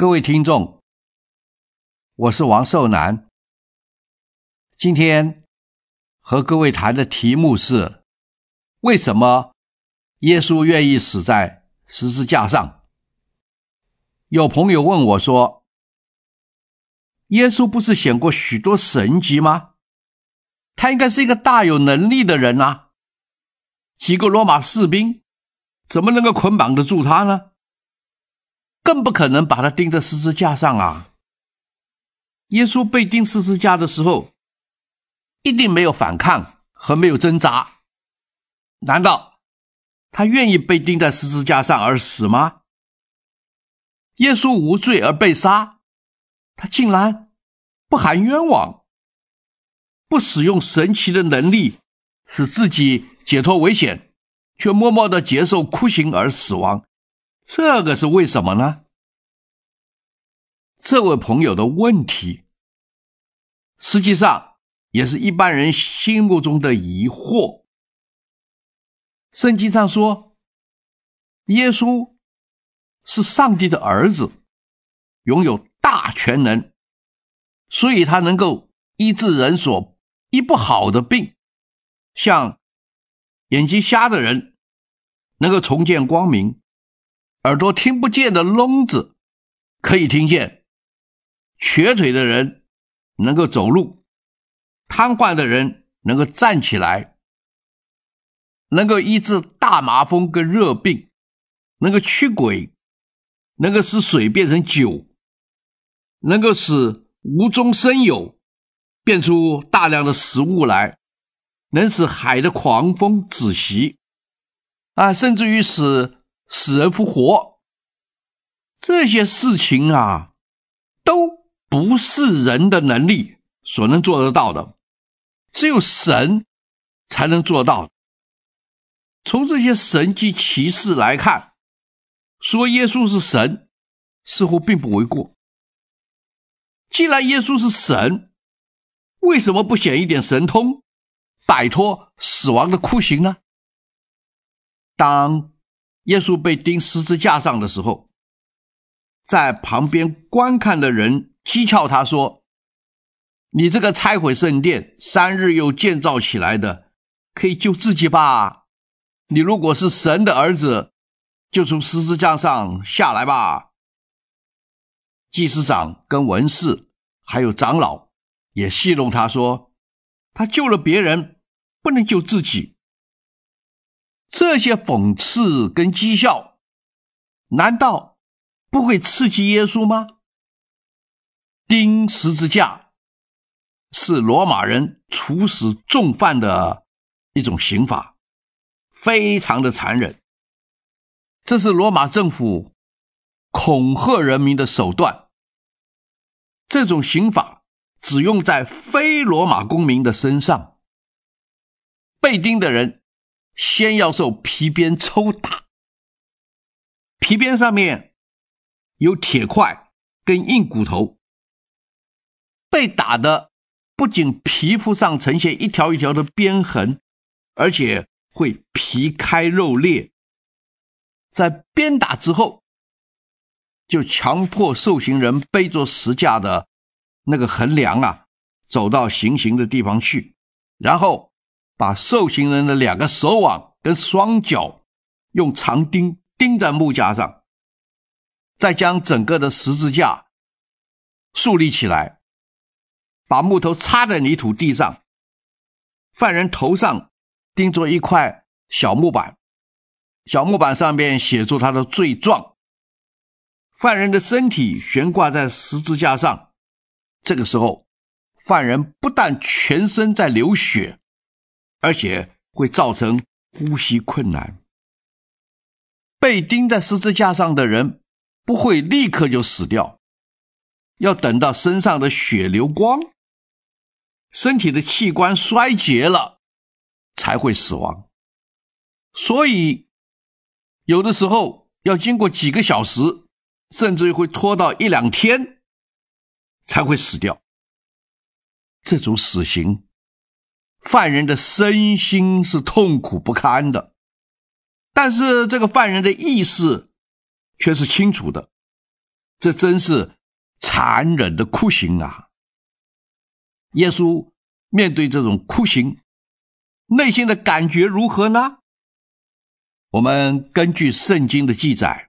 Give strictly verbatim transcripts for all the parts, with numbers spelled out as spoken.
各位听众，我是王寿南。今天和各位谈的题目是：为什么耶稣愿意死在十字架上？有朋友问我说，耶稣不是显过许多神迹吗？他应该是一个大有能力的人啊，几个罗马士兵怎么能够捆绑得住他呢？更不可能把他钉在十字架上啊！耶稣被钉十字架的时候，一定没有反抗和没有挣扎。难道他愿意被钉在十字架上而死吗？耶稣无罪而被杀，他竟然不喊冤枉，不使用神奇的能力使自己解脱危险，却默默地接受酷刑而死亡，这个是为什么呢？这位朋友的问题实际上也是一般人心目中的疑惑。圣经上说，耶稣是上帝的儿子，拥有大权能，所以他能够医治人所医不好的病，像眼睛瞎的人能够重见光明，耳朵听不见的聋子可以听见，瘸腿的人能够走路，瘫痪的人能够站起来，能够医治大麻风跟热病，能够驱鬼，能够使水变成酒，能够使无中生有，变出大量的食物来，能使海的狂风止息啊，甚至于使死人复活。这些事情啊，都不是人的能力所能做得到的，只有神才能做到。从这些神迹奇事来看，说耶稣是神似乎并不为过。既然耶稣是神，为什么不显一点神通，摆脱死亡的酷刑呢？当耶稣被钉十字架上的时候，在旁边观看的人讥诮他说，你这个拆毁圣殿三日又建造起来的，可以救自己吧？你如果是神的儿子，就从十字架上下来吧。祭司长跟文士还有长老也戏弄他说，他救了别人，不能救自己。这些讽刺跟讥笑，难道不会刺激耶稣吗？钉十字架是罗马人处死重犯的一种刑罚，非常的残忍。这是罗马政府恐吓人民的手段。这种刑罚只用在非罗马公民的身上。被钉的人先要受皮鞭抽打，皮鞭上面有铁块跟硬骨头，被打的不仅皮肤上呈现一条一条的鞭痕，而且会皮开肉裂。在鞭打之后，就强迫受刑人背着石架的那个横梁啊，走到行刑的地方去，然后把受刑人的两个手腕跟双脚用长钉钉在木架上，再将整个的十字架竖立起来，把木头插在泥土地上，犯人头上钉着一块小木板，小木板上面写出他的罪状，犯人的身体悬挂在十字架上。这个时候，犯人不但全身在流血，而且会造成呼吸困难。被钉在十字架上的人不会立刻就死掉，要等到身上的血流光，身体的器官衰竭了，才会死亡。所以有的时候要经过几个小时，甚至会拖到一两天才会死掉。这种死刑，犯人的身心是痛苦不堪的，但是这个犯人的意识却是清楚的， 这真是残忍的酷刑啊！耶稣面对这种酷刑，内心的感觉如何呢？我们根据圣经的记载，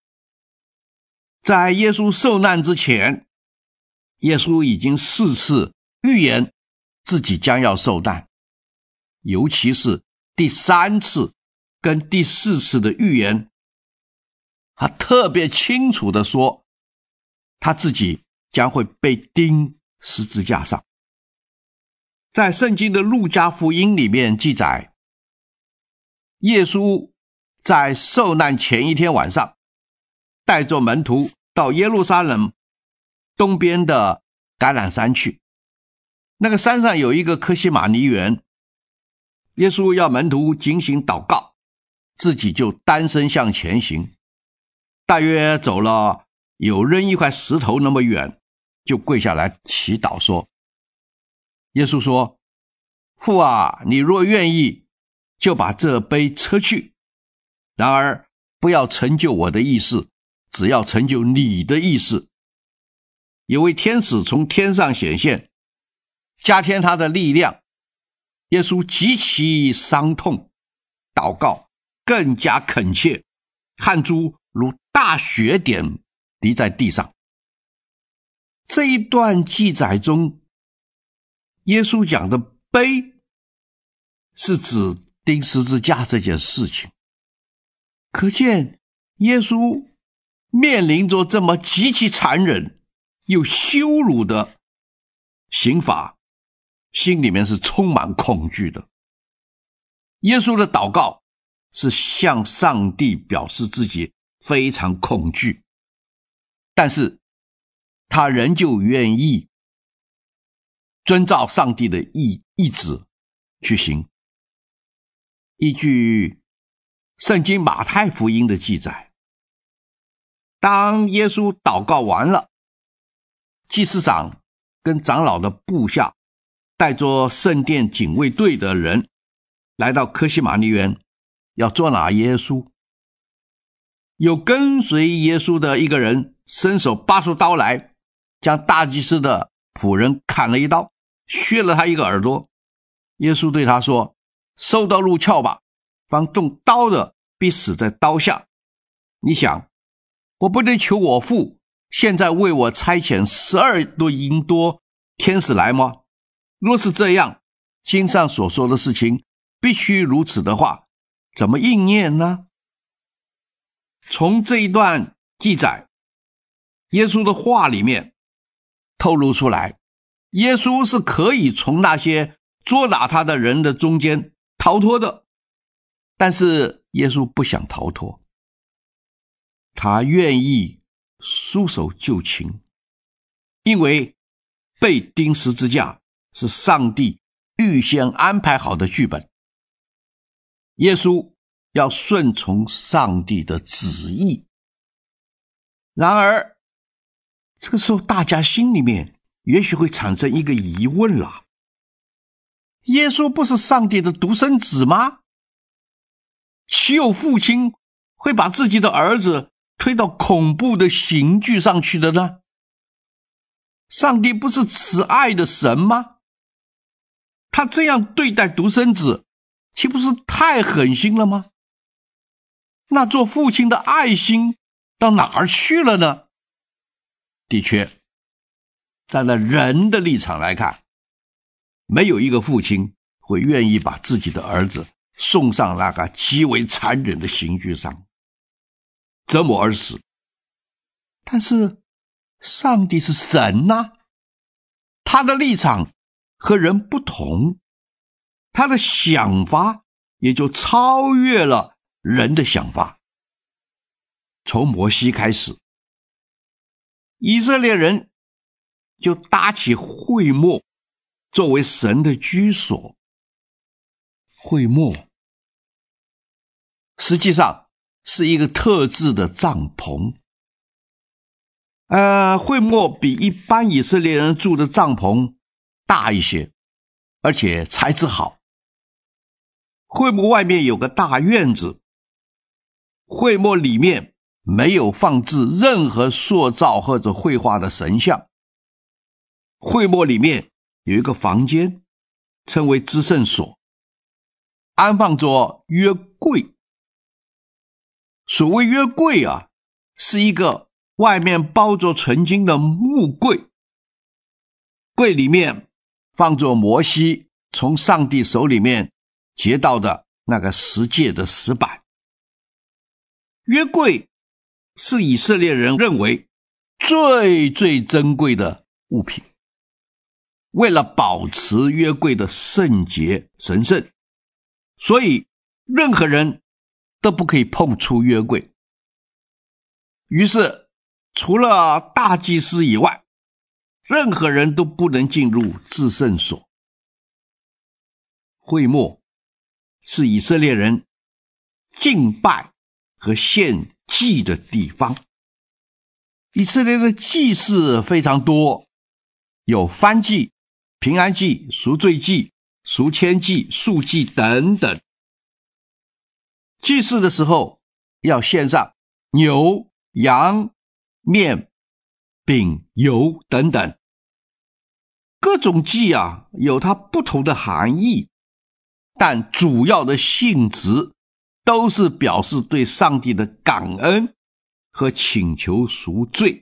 在耶稣受难之前，耶稣已经四次预言自己将要受难，尤其是第三次跟第四次的预言，他特别清楚地说，他自己将会被钉十字架上。在圣经的路加福音里面记载，耶稣在受难前一天晚上，带着门徒到耶路撒冷东边的橄榄山去。那个山上有一个客西马尼园，耶稣要门徒警醒祷告，自己就单身向前行，大约走了有扔一块石头那么远，就跪下来祈祷说，耶稣说，父啊，你若愿意，就把这杯撤去，然而不要成就我的意思，只要成就你的意思。有位天使从天上显现，加添他的力量。耶稣极其伤痛，祷告更加恳切，汗珠如大雪点滴在地上。这一段记载中，耶稣讲的悲是指钉十字架这件事情，可见耶稣面临着这么极其残忍又羞辱的刑罚，心里面是充满恐惧的。耶稣的祷告是向上帝表示自己非常恐惧，但是他仍旧愿意遵照上帝的意意志去行。依据圣经马太福音的记载，当耶稣祷告完了，祭司长跟长老的部下带着圣殿警卫队的人来到客西马尼园，要捉拿耶稣。有跟随耶稣的一个人伸手拔出刀来，将大祭司的仆人砍了一刀，削了他一个耳朵。耶稣对他说，收刀入鞘吧，凡动刀的必死在刀下。你想，我不能求我父现在为我差遣十二多银多天使来吗？若是这样，经上所说的事情必须如此的话，怎么应验呢？从这一段记载，耶稣的话里面透露出来，耶稣是可以从那些捉拿他的人的中间逃脱的，但是耶稣不想逃脱，他愿意束手就擒，因为被钉十字架是上帝预先安排好的剧本，耶稣要顺从上帝的旨意。然而这个时候大家心里面也许会产生一个疑问了，耶稣不是上帝的独生子吗？岂有父亲会把自己的儿子推到恐怖的刑具上去的呢？上帝不是慈爱的神吗？他这样对待独生子，岂不是太狠心了吗？那做父亲的爱心到哪儿去了呢？的确，站在人的立场来看，没有一个父亲会愿意把自己的儿子送上那个极为残忍的刑具上折磨而死。但是上帝是神啊，他的立场和人不同，他的想法也就超越了人的想法。从摩西开始，以色列人就搭起会幕作为神的居所。会幕实际上是一个特制的帐篷，呃，会幕比一般以色列人住的帐篷大一些，而且材质好。会幕外面有个大院子，会幕里面没有放置任何塑造或者绘画的神像。会幕里面有一个房间，称为至圣所，安放着约柜。所谓约柜啊，是一个外面包着纯金的木柜，柜里面放着摩西从上帝手里面截到的那个十诫的石板。约柜是以色列人认为最最珍贵的物品，为了保持约柜的圣洁神圣，所以任何人都不可以碰触约柜。于是除了大祭司以外，任何人都不能进入至圣所。会幕是以色列人敬拜和献祭的地方。以色列的祭祀非常多，有燔祭、平安祭、赎罪祭、赎愆祭、赎祭等等。祭祀的时候要献上牛、羊、面、饼、油等等。各种祭啊，有它不同的含义，但主要的性质都是表示对上帝的感恩和请求赎罪。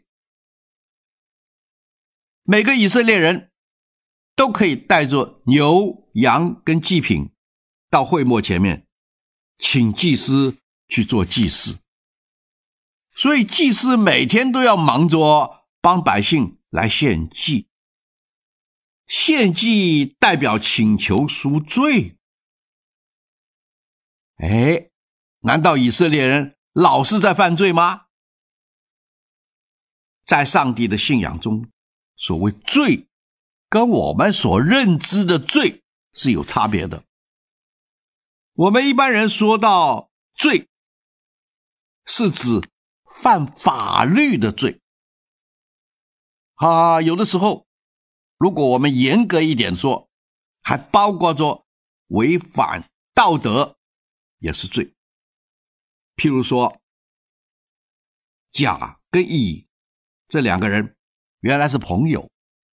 每个以色列人都可以带着牛、羊跟祭品到会幕前面，请祭司去做祭祀。所以祭司每天都要忙着帮百姓来献祭。献祭代表请求赎罪。哎，难道以色列人老是在犯罪吗？在上帝的信仰中，所谓罪跟我们所认知的罪是有差别的。我们一般人说到罪，是指犯法律的罪啊，有的时候如果我们严格一点说，还包括着违反道德也是罪。譬如说甲跟乙这两个人原来是朋友，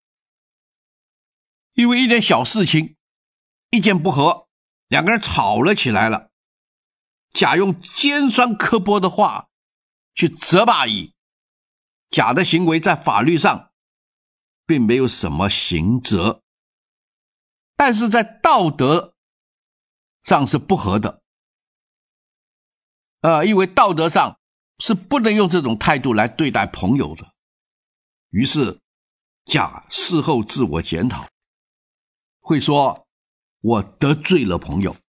因为一点小事情意见不合，两个人吵了起来了。甲用尖酸刻薄的话去责骂乙，甲的行为在法律上并没有什么刑责，但是在道德上是不合的。呃，因为道德上是不能用这种态度来对待朋友的。于是甲事后自我检讨，会说我得罪了朋友。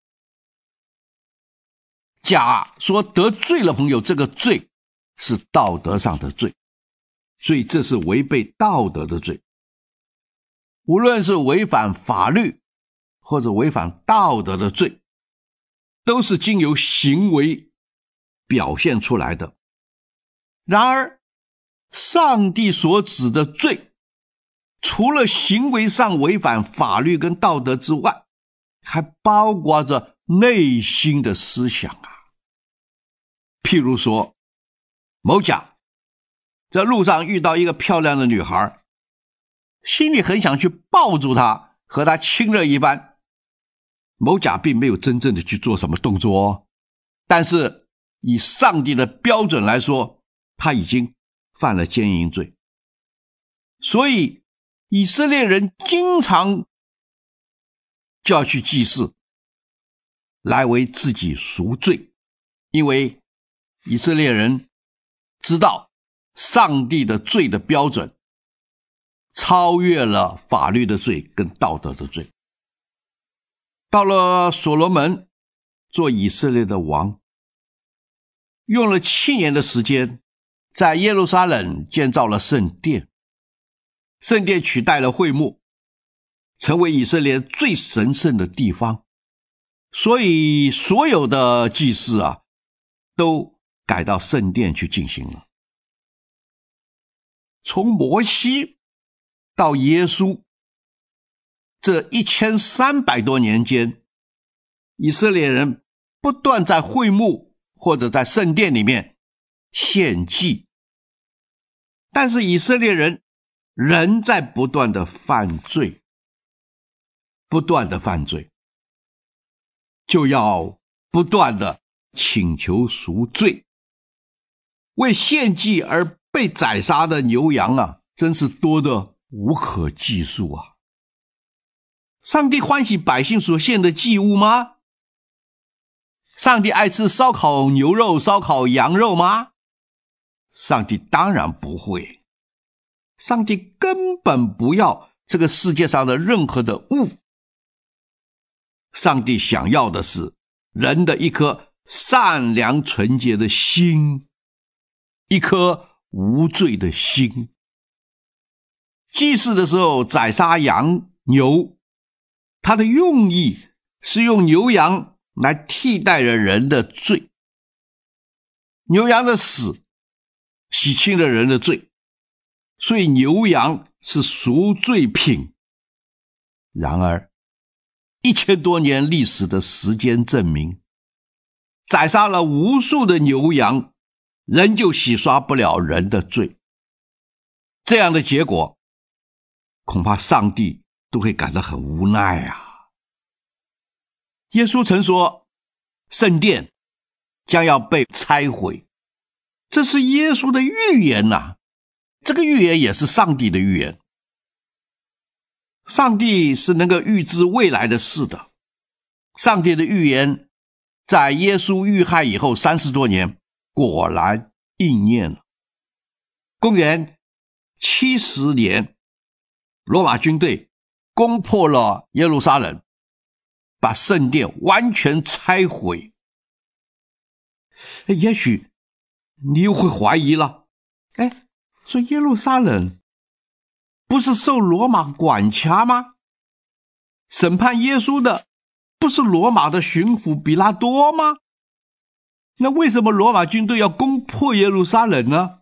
甲说得罪了朋友，这个罪是道德上的罪，所以这是违背道德的罪。无论是违反法律或者违反道德的罪，都是经由行为表现出来的。然而上帝所指的罪，除了行为上违反法律跟道德之外，还包括着内心的思想啊。譬如说某甲在路上遇到一个漂亮的女孩，心里很想去抱住她，和她亲热一番。某甲并没有真正的去做什么动作哦，但是以上帝的标准来说，他已经犯了奸淫罪。所以以色列人经常就要去祭祀，来为自己赎罪，因为以色列人知道上帝的罪的标准超越了法律的罪跟道德的罪。到了所罗门做以色列的王，用了七年的时间，在耶路撒冷建造了圣殿。圣殿取代了会幕，成为以色列最神圣的地方。所以所有的祭祀啊，都改到圣殿去进行了。从摩西到耶稣这一千三百多年间，以色列人不断在会幕或者在圣殿里面献祭。但是以色列人仍在不断的犯罪，不断的犯罪，就要不断的请求赎罪。为献祭而被宰杀的牛羊啊，真是多得无可计数啊！上帝欢喜百姓所献的祭物吗？上帝爱吃烧烤牛肉、烧烤羊肉吗？上帝当然不会。上帝根本不要这个世界上的任何的物。上帝想要的是人的一颗善良纯洁的心，一颗无罪的心。祭祀的时候宰杀羊牛，它的用意是用牛羊来替代了人的罪。牛羊的死洗清了人的罪，所以牛羊是赎罪品。然而一千多年历史的时间证明，宰杀了无数的牛羊，仍旧洗刷不了人的罪。这样的结果，恐怕上帝都会感到很无奈啊。耶稣曾说，圣殿将要被拆毁，这是耶稣的预言啊，这个预言也是上帝的预言。上帝是能够预知未来的事的，上帝的预言在耶稣遇害以后三十多年果然应验了。公元七十年，罗马军队攻破了耶路撒冷，把圣殿完全拆毁。也许你又会怀疑了，哎，说耶路撒冷不是受罗马管辖吗？审判耶稣的不是罗马的巡抚比拉多吗？那为什么罗马军队要攻破耶路撒冷呢？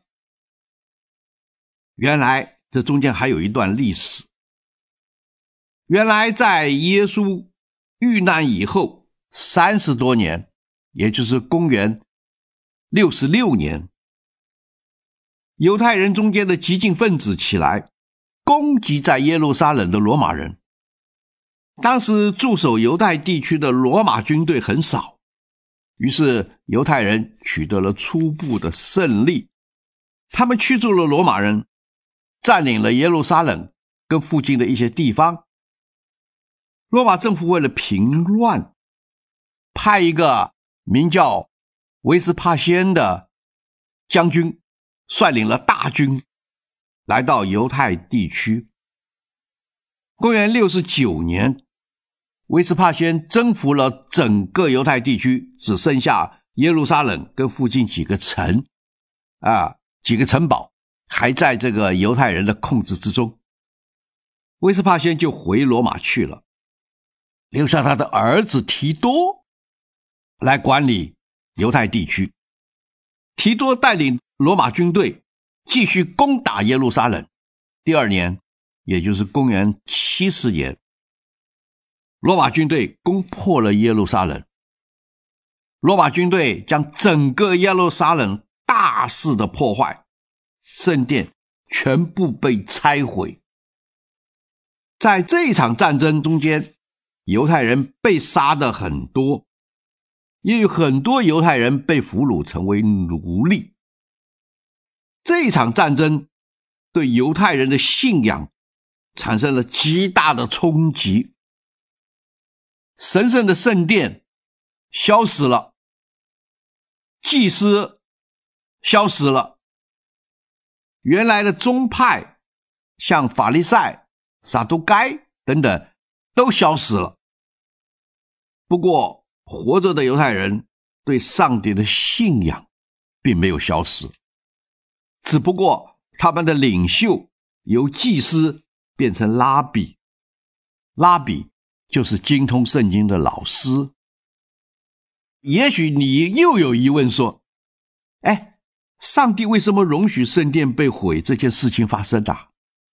原来这中间还有一段历史。原来在耶稣遇难以后三十多年，也就是公元六十六年，犹太人中间的激进分子起来攻击在耶路撒冷的罗马人。当时驻守犹太地区的罗马军队很少，于是犹太人取得了初步的胜利，他们驱逐了罗马人，占领了耶路撒冷跟附近的一些地方。罗马政府为了平乱，派一个名叫维斯帕先的将军率领了大军来到犹太地区。公元六十九年，维斯帕先征服了整个犹太地区，只剩下耶路撒冷跟附近几个城啊，几个城堡还在这个犹太人的控制之中。维斯帕先就回罗马去了，留下他的儿子提多来管理犹太地区。提多带领罗马军队继续攻打耶路撒冷。第二年，也就是公元七十年，罗马军队攻破了耶路撒冷。罗马军队将整个耶路撒冷大肆的破坏，圣殿全部被拆毁。在这一场战争中间，犹太人被杀的很多，也有很多犹太人被俘虏成为奴隶。这一场战争对犹太人的信仰产生了极大的冲击，神圣的圣殿消失了，祭司消失了，原来的宗派像法利赛、撒都该等等都消失了。不过活着的犹太人对上帝的信仰并没有消失，只不过他们的领袖由祭司变成拉比，拉比就是精通圣经的老师。也许你又有疑问说，哎，上帝为什么容许圣殿被毁这件事情发生啊？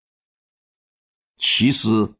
其实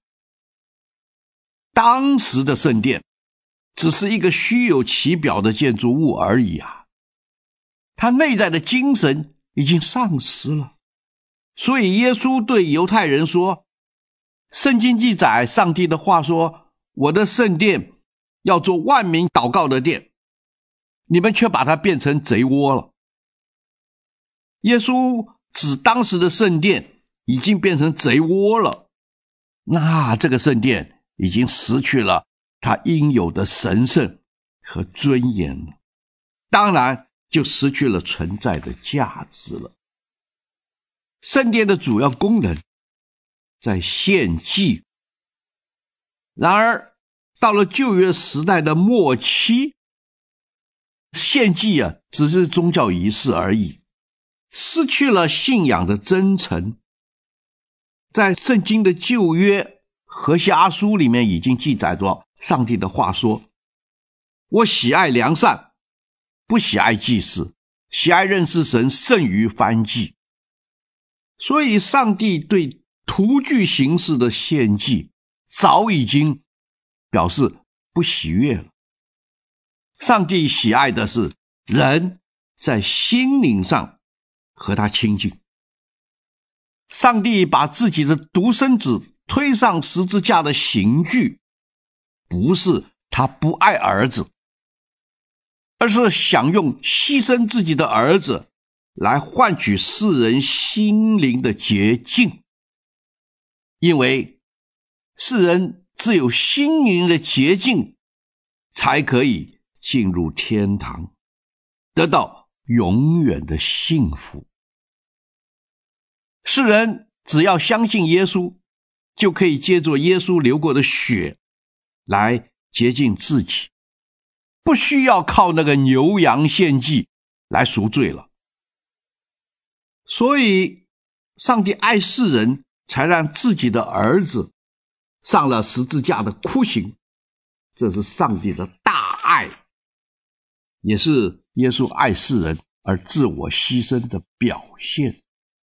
当时的圣殿只是一个虚有其表的建筑物而已啊。 他内在的精神已经丧失了。所以耶稣对犹太人说，圣经记载上帝的话说，我的圣殿要做万民祷告的殿，你们却把它变成贼窝了。耶稣指当时的圣殿已经变成贼窝了，那这个圣殿已经失去了它应有的神圣和尊严了，当然就失去了存在的价值了。圣殿的主要功能在献祭，然而到了旧约时代的末期，献祭啊只是宗教仪式而已，失去了信仰的真诚。在圣经的旧约何西阿书里面已经记载着上帝的话说，我喜爱良善，不喜爱祭祀，喜爱认识神胜于燔祭。所以上帝对徒具形式的献祭早已经表示不喜悦了。上帝喜爱的是人在心灵上和他亲近。上帝把自己的独生子推上十字架的刑具，不是他不爱儿子，而是想用牺牲自己的儿子来换取世人心灵的洁净。因为世人只有心灵的洁净，才可以进入天堂，得到永远的幸福。世人只要相信耶稣，就可以借着耶稣流过的血来洁净自己，不需要靠那个牛羊献祭来赎罪了。所以上帝爱世人，才让自己的儿子上了十字架的酷刑，这是上帝的大爱，也是耶稣爱世人而自我牺牲的表现。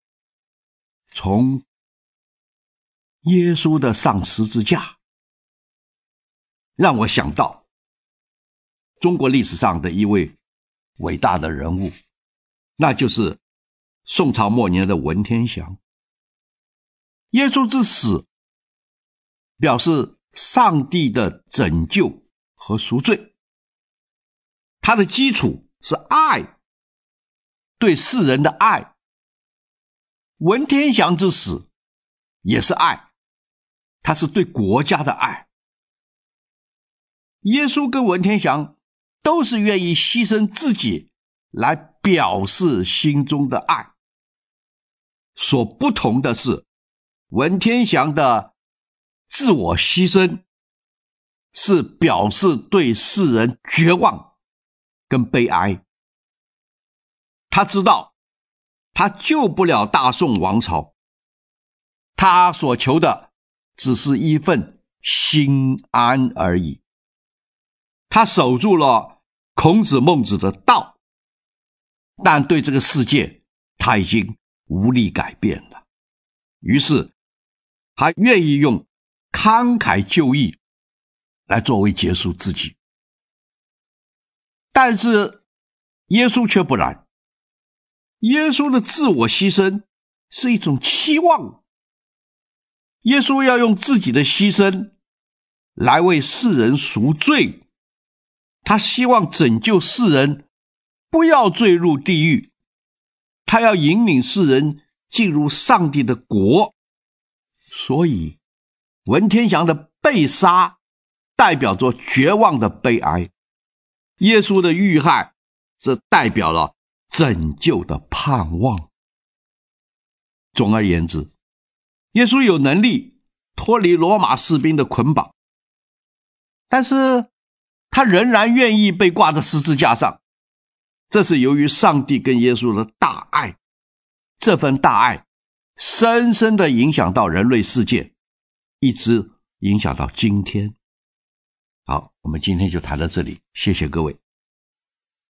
从耶稣的上十字架，让我想到中国历史上的一位伟大的人物，那就是宋朝末年的文天祥。耶稣之死表示上帝的拯救和赎罪，它的基础是爱，对世人的爱。文天祥之死也是爱，他是对国家的爱。耶稣跟文天祥都是愿意牺牲自己来表示心中的爱，所不同的是，文天祥的自我牺牲是表示对世人绝望跟悲哀。他知道他救不了大宋王朝，他所求的只是一份心安而已。他守住了孔子孟子的道，但对这个世界他已经无力改变了，于是他愿意用慷慨就义来作为结束自己。但是耶稣却不然，耶稣的自我牺牲是一种期望，耶稣要用自己的牺牲来为世人赎罪，他希望拯救世人不要坠入地狱，他要引领世人进入上帝的国。所以文天祥的被杀代表着绝望的悲哀，耶稣的遇害则代表了拯救的盼望。总而言之，耶稣有能力脱离罗马士兵的捆绑，但是他仍然愿意被挂在十字架上，这是由于上帝跟耶稣的大爱。这份大爱深深地影响到人类世界，一直影响到今天。好，我们今天就谈到这里，谢谢各位。